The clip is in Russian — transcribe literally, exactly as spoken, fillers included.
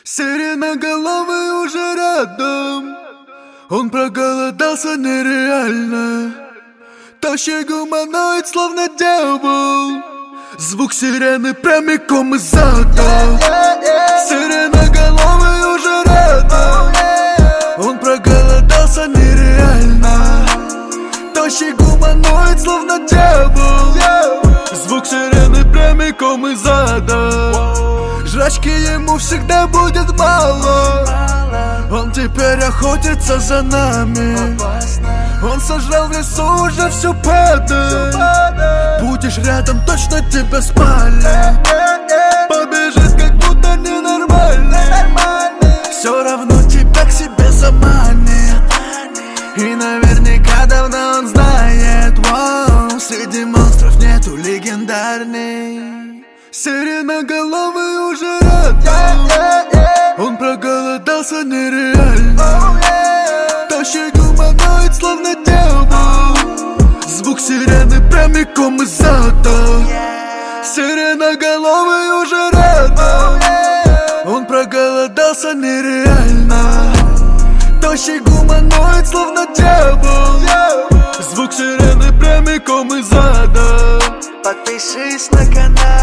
Сиреноголовый уже рядом, он проголодался нереально. Тощий гуманоид, словно дьявол, звук сирены прямиком из ада. Сиреноголовый уже рядом, он проголодался нереально. Тощий гуманоид, словно дьявол, звук сирены прямиком из ада. Жрачки ему всегда будет мало, он теперь охотится за нами. Он сожрал в лесу уже всю падаль. Будешь рядом, точно тебя спалят. Побежит, как будто ненормально. Все равно тебя к себе заманит. И наверняка давно он знает, воу, среди монстров нету легендарный. Сиреноголовый уже рядом, он проголодался нереально. Тощий гуманоид, словно дьявол, звук сирены прямиком из ада. Сиреноголовый уже рядом, он проголодался нереально. Тощий гуманоид, словно дьявол, звук сирены прямиком из ада. Подпишись на канал.